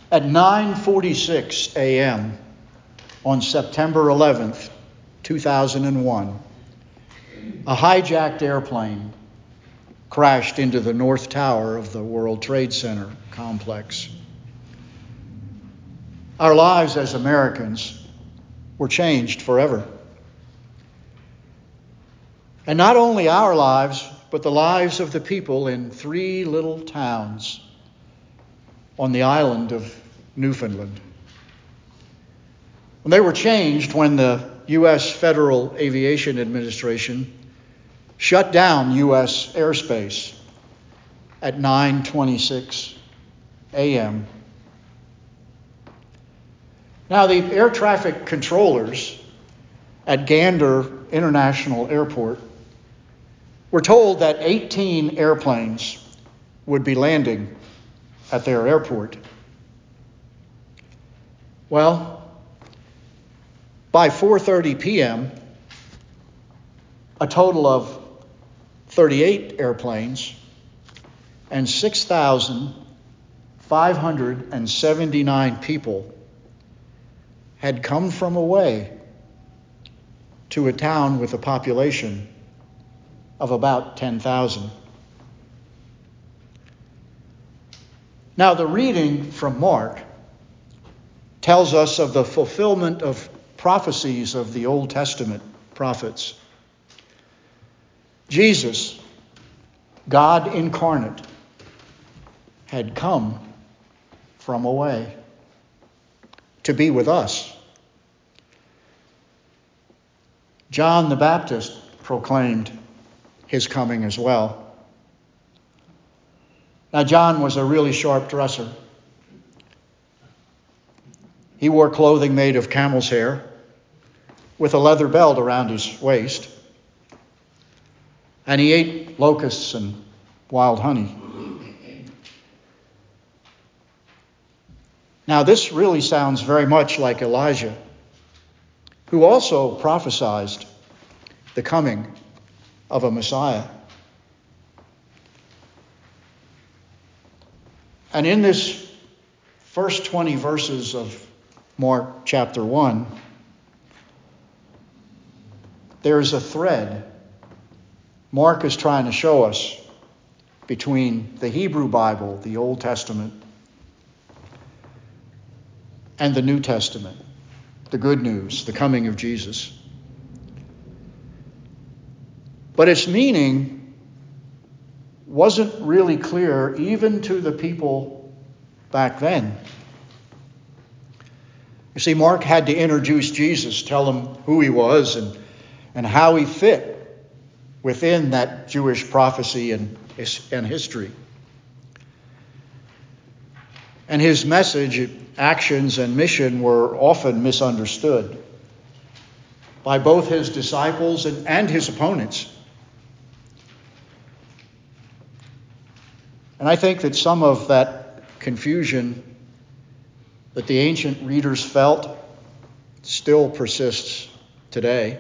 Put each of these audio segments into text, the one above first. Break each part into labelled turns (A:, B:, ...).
A: At 9:46 a.m. on September 11th, 2001, a hijacked airplane crashed into the North Tower of the World Trade Center complex. Our lives as Americans were changed forever. And not only our lives, but the lives of the people in 3 little towns on the island of Newfoundland. And they were changed when the U.S. Federal Aviation Administration shut down U.S. airspace at 9:26 a.m. Now, the air traffic controllers at Gander International Airport were told that 18 airplanes would be landing at their airport. Well, by 4:30 p.m., a total of 38 airplanes and 6,579 people had come from away to a town with a population of about 10,000. Now, the reading from Mark tells us of the fulfillment of prophecies of the Old Testament prophets. Jesus, God incarnate, had come from away to be with us. John the Baptist proclaimed his coming as well. Now, John was a really sharp dresser. He wore clothing made of camel's hair with a leather belt around his waist. And he ate locusts and wild honey. Now, this really sounds very much like Elijah, who also prophesied the coming of a Messiah. And in this first 20 verses of Mark chapter 1, there's a thread Mark is trying to show us between the Hebrew Bible, the Old Testament, and the New Testament, the good news, the coming of Jesus. But its meaning wasn't really clear even to the people back then. You see, Mark had to introduce Jesus, tell them who he was and how he fit within that Jewish prophecy and history. And his message, actions, and mission were often misunderstood by both his disciples and his opponents. And I think that some of that confusion that the ancient readers felt still persists today.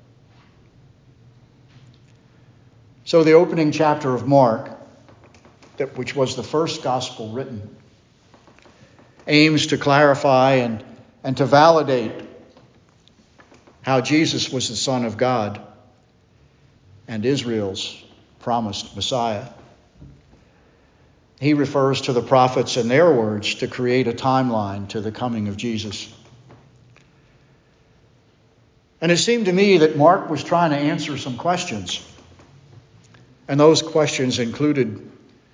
A: So the opening chapter of Mark, which was the first gospel written, aims to clarify and to validate how Jesus was the Son of God and Israel's promised Messiah. He refers to the prophets and their words to create a timeline to the coming of Jesus. And it seemed to me that Mark was trying to answer some questions. And those questions included,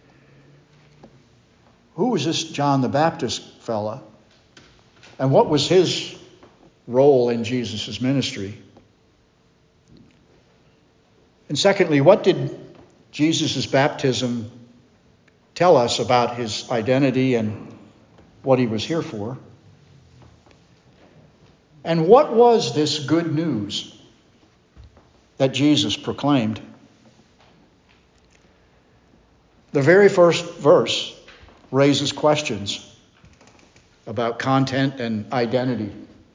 A: who was this John the Baptist fella? And what was his role in Jesus' ministry? And secondly, what did Jesus' baptism tell us about his identity and what he was here for? And what was this good news that Jesus proclaimed? The very first verse raises questions about content and identity.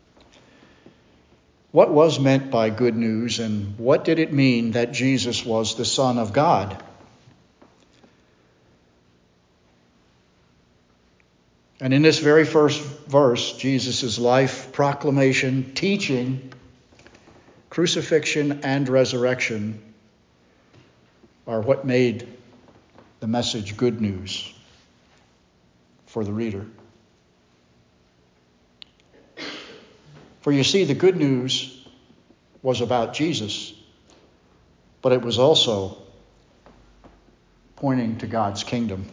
A: What was meant by good news, and what did it mean that Jesus was the Son of God? And in this very first verse, Jesus' life, proclamation, teaching, crucifixion, and resurrection are what made the message good news for the reader. For you see, the good news was about Jesus, but it was also pointing to God's kingdom.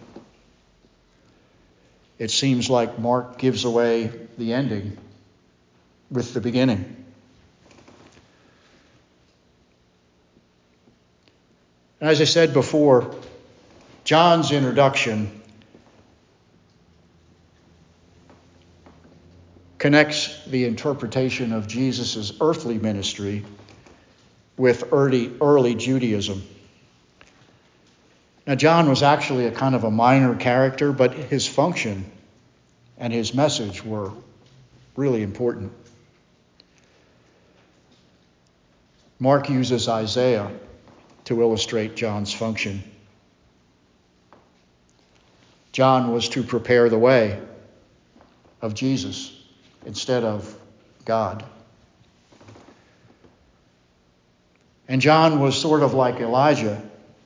A: It seems like Mark gives away the ending with the beginning. And as I said before, John's introduction connects the interpretation of Jesus' earthly ministry with early Judaism. Now, John was actually a kind of a minor character, but his function and his message were really important. Mark uses Isaiah to illustrate John's function. John was to prepare the way of Jesus instead of God. And John was sort of like Elijah,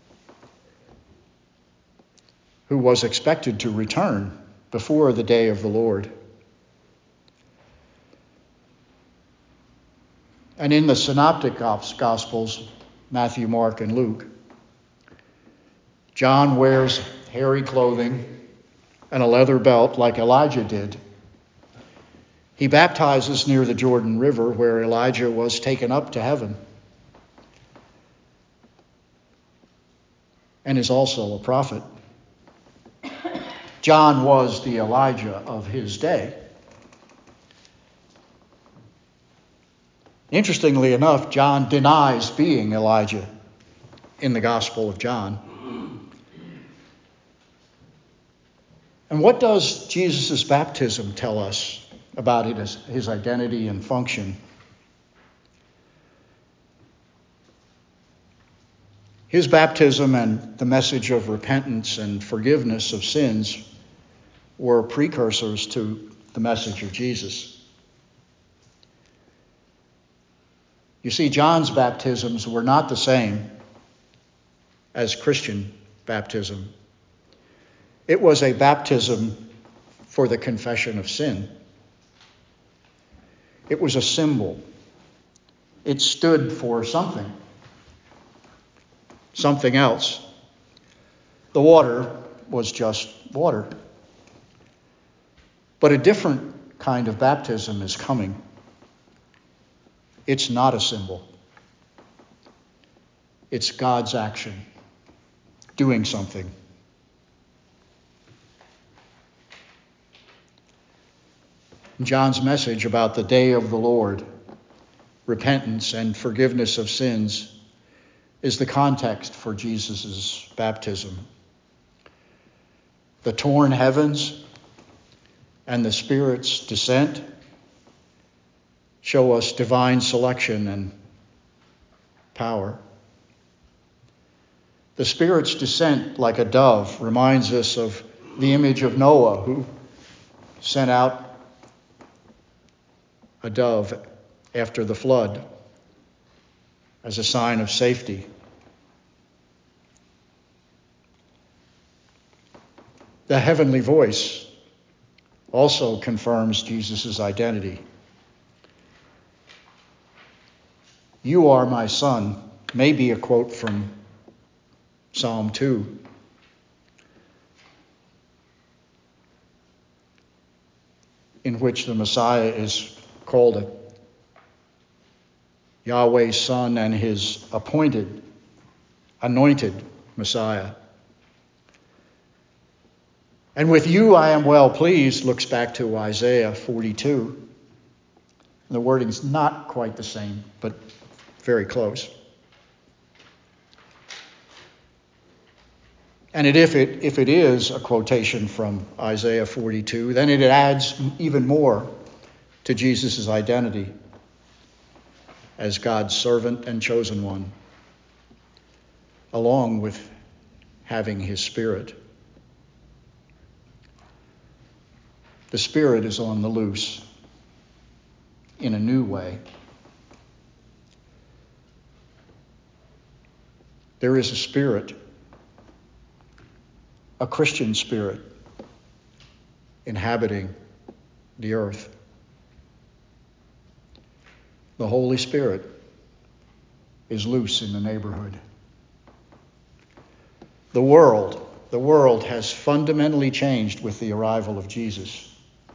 A: who was expected to return before the day of the Lord. And in the synoptic Gospels, Matthew, Mark, and Luke, John wears hairy clothing and a leather belt like Elijah did. He baptizes near the Jordan River where Elijah was taken up to heaven, and is also a prophet. John was the Elijah of his day. Interestingly enough, John denies being Elijah in the Gospel of John. And what does Jesus' baptism tell us about his identity and function? His baptism and the message of repentance and forgiveness of sins were precursors to the message of Jesus. You see, John's baptisms were not the same as Christian baptism. It was a baptism for the confession of sin. It was a symbol. It stood for something else. The water was just water. But a different kind of baptism is coming. It's not a symbol. It's God's action, doing something. John's message about the day of the Lord, repentance and forgiveness of sins, is the context for Jesus' baptism. The torn heavens and the Spirit's descent show us divine selection and power. The Spirit's descent, like a dove, reminds us of the image of Noah, who sent out a dove after the flood as a sign of safety. The heavenly voice also confirms Jesus' identity. "You are my son," may be a quote from Psalm 2. In which the Messiah is called Yahweh's Son and his anointed Messiah. And "with you I am well pleased" looks back to Isaiah 42. The wording's not quite the same, but very close. And if it is a quotation from Isaiah 42, then it adds even more to Jesus' identity as God's servant and chosen one, along with having his Spirit. The Spirit is on the loose in a new way. There is a spirit, a Christian spirit, inhabiting the earth. The Holy Spirit is loose in the neighborhood. The world has fundamentally changed with the arrival of Jesus.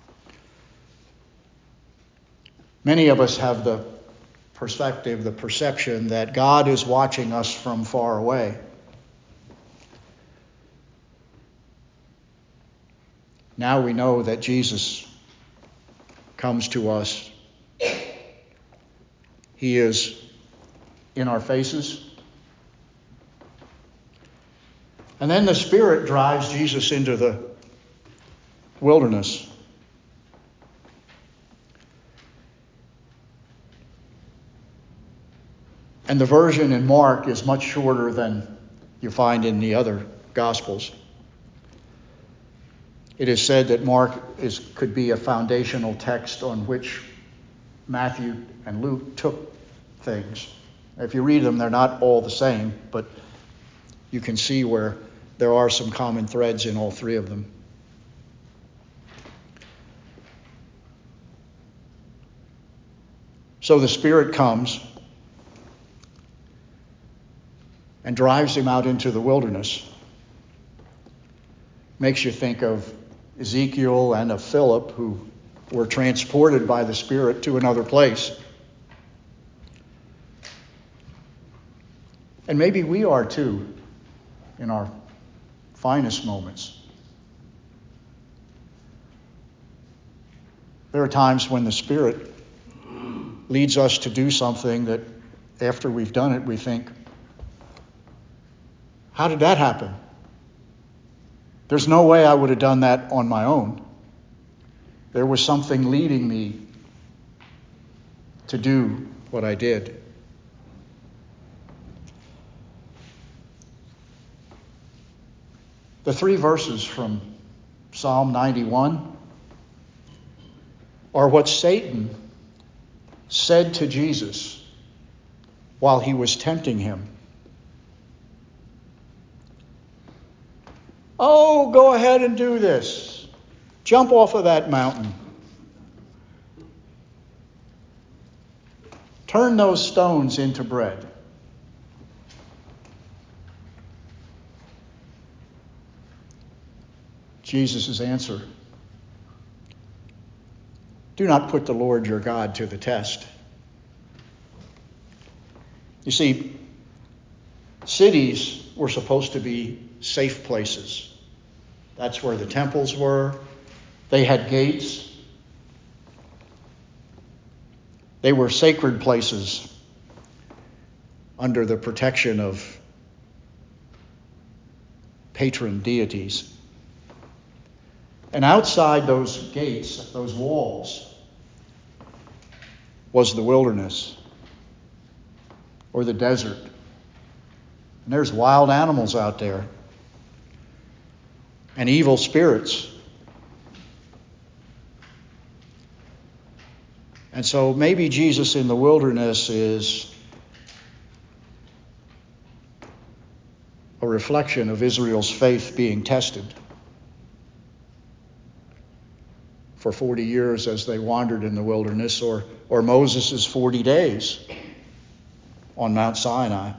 A: Many of us have the perspective, the perception that God is watching us from far away. Now we know that Jesus comes to us. He is in our faces. And then the Spirit drives Jesus into the wilderness. And the version in Mark is much shorter than you find in the other Gospels. It is said that Mark could be a foundational text on which Matthew and Luke took things. If you read them, they're not all the same, but you can see where there are some common threads in all three of them. So the Spirit comes and drives him out into the wilderness. Makes you think of Ezekiel and of Philip, who were transported by the Spirit to another place. And maybe we are too, in our finest moments. There are times when the Spirit leads us to do something that after we've done it, we think, how did that happen? There's no way I would have done that on my own. There was something leading me to do what I did. The three verses from Psalm 91 are what Satan said to Jesus while he was tempting him. Oh, go ahead and do this. Jump off of that mountain. Turn those stones into bread. Jesus' answer: do not put the Lord your God to the test. You see, cities were supposed to be safe places. That's where the temples were. They had gates. They were sacred places under the protection of patron deities. And outside those gates, those walls, was the wilderness or the desert. And there's wild animals out there and evil spirits. And so maybe Jesus in the wilderness is a reflection of Israel's faith being tested for 40 years as they wandered in the wilderness, or Moses' 40 days on Mount Sinai.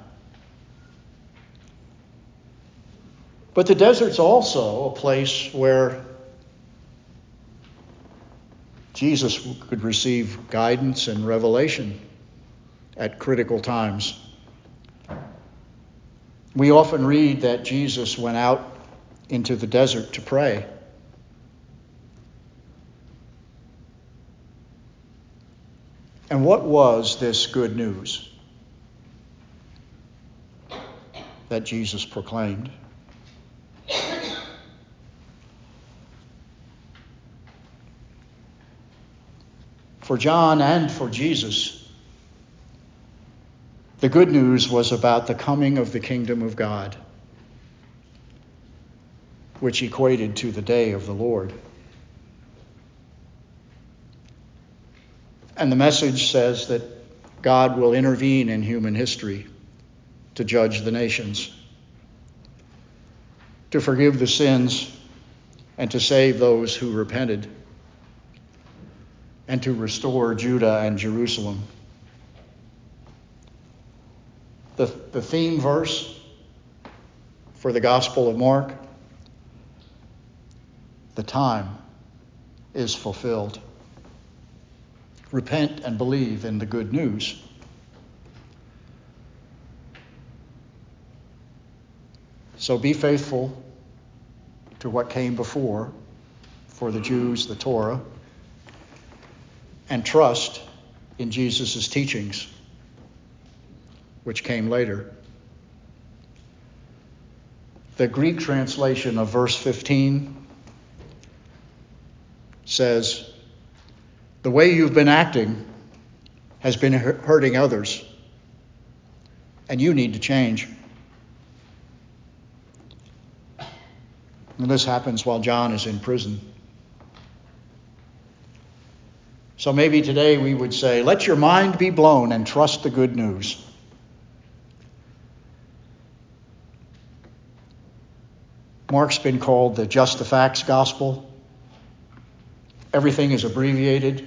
A: But the desert's also a place where Jesus could receive guidance and revelation at critical times. We often read that Jesus went out into the desert to pray. And what was this good news that Jesus proclaimed? For John and for Jesus, the good news was about the coming of the kingdom of God, which equated to the day of the Lord. And the message says that God will intervene in human history to judge the nations, to forgive the sins, and to save those who repented, and to restore Judah and Jerusalem. The theme verse for the Gospel of Mark: the time is fulfilled. Repent and believe in the good news. So be faithful to what came before, for the Jews, the Torah, and trust in Jesus' teachings, which came later. The Greek translation of verse 15 says, the way you've been acting has been hurting others, and you need to change. And this happens while John is in prison. So maybe today we would say, let your mind be blown and trust the good news. Mark's been called the just the facts gospel. Everything is abbreviated.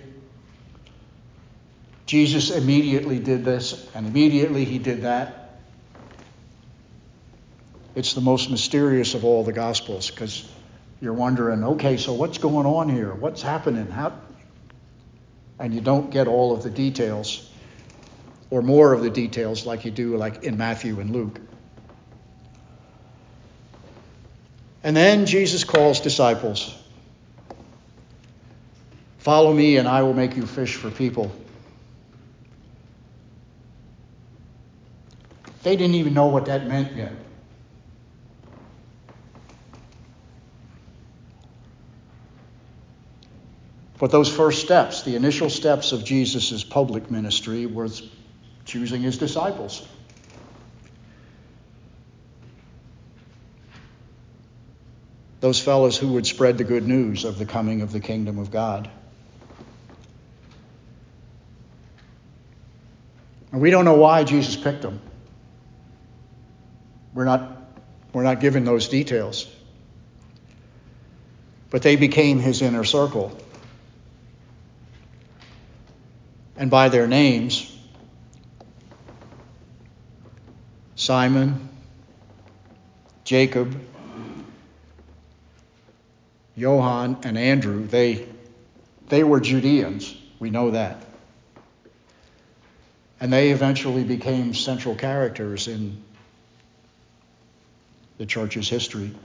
A: Jesus immediately did this, and immediately he did that. It's the most mysterious of all the Gospels, because you're wondering, okay, so what's going on here? What's happening? And you don't get all of the details, or more of the details like you do like in Matthew and Luke. And then Jesus calls disciples. Follow me and I will make you fish for people. They didn't even know what that meant yet. But those first steps, the initial steps of Jesus' public ministry, was choosing his disciples. Those fellows who would spread the good news of the coming of the kingdom of God. And we don't know why Jesus picked them. We're not given those details. But they became his inner circle. And by their names, Simon, Jacob, Johann, and Andrew, they were Judeans. We know that. And they eventually became central characters in the church's history.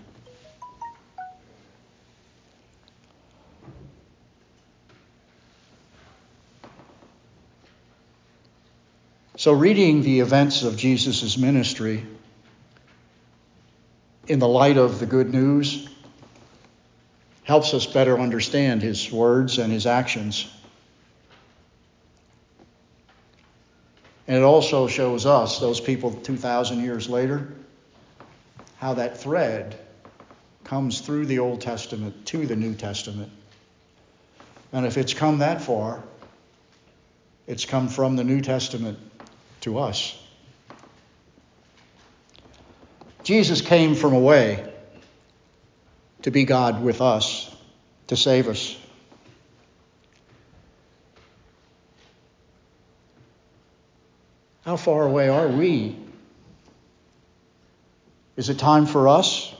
A: So reading the events of Jesus' ministry in the light of the good news helps us better understand his words and his actions. And it also shows us, those people 2,000 years later, how that thread comes through the Old Testament to the New Testament. And if it's come that far, it's come from the New Testament to us. Jesus came from away to be God with us, to save us. How far away are we? Is it time for us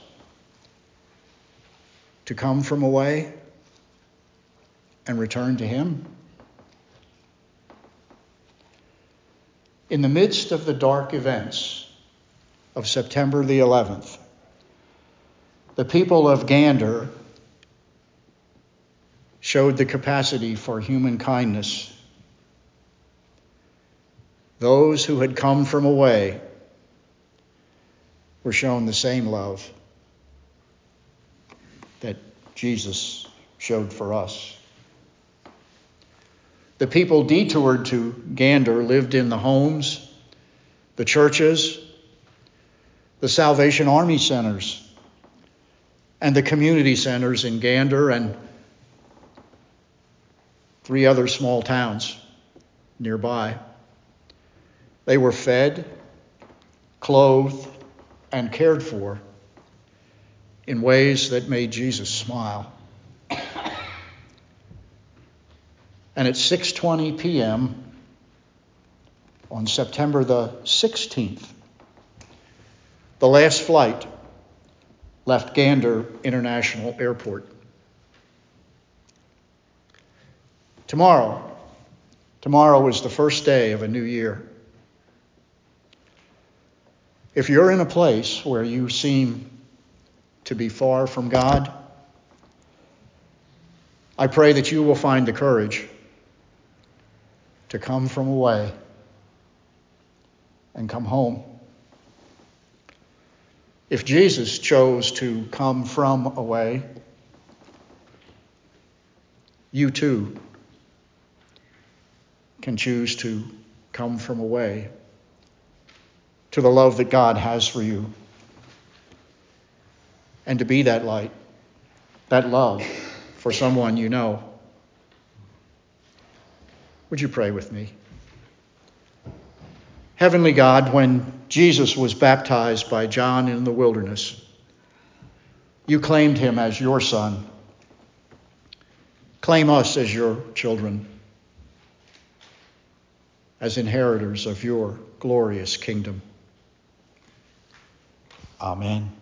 A: to come from away and return to him? In the midst of the dark events of September the 11th, the people of Gander showed the capacity for human kindness. Those who had come from away were shown the same love that Jesus showed for us. The people detoured to Gander lived in the homes, the churches, the Salvation Army centers, and the community centers in Gander and 3 other small towns. nearby. They were fed, clothed, and cared for in ways that made Jesus smile. And at 6:20 p.m. on September the 16th, the last flight left Gander International Airport. Tomorrow is the first day of a new year. If you're in a place where you seem to be far from God, I pray that you will find the courage to come from away and come home. If Jesus chose to come from away, you too can choose to come from away to the love that God has for you, and to be that light, that love for someone you know. Would you pray with me? Heavenly God, when Jesus was baptized by John in the wilderness, you claimed him as your son. Claim us as your children, as inheritors of your glorious kingdom. Amen.